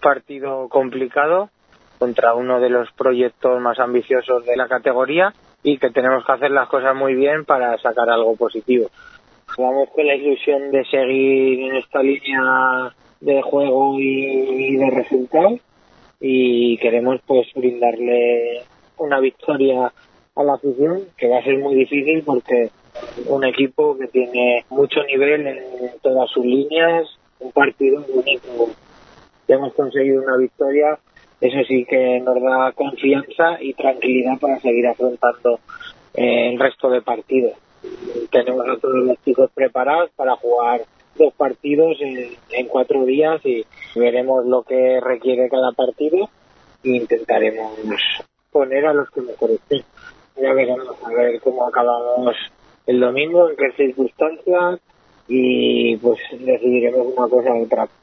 partido complicado contra uno de los proyectos más ambiciosos de la categoría y que tenemos que hacer las cosas muy bien para sacar algo positivo. Vamos con la ilusión de seguir en esta línea de juego y de resultados y queremos pues brindarle una victoria a la afición, que va a ser muy difícil porque un equipo que tiene mucho nivel en todas sus líneas, un partido único. Hemos conseguido una victoria, eso sí que nos da confianza y tranquilidad para seguir afrontando el resto de partidos. Tenemos a todos los chicos preparados para jugar 2 partidos en 4 días y veremos lo que requiere cada partido e intentaremos poner a los que mejor estén. Ya veremos a ver cómo acabamos el domingo, en qué circunstancias y pues decidiremos una cosa u otra.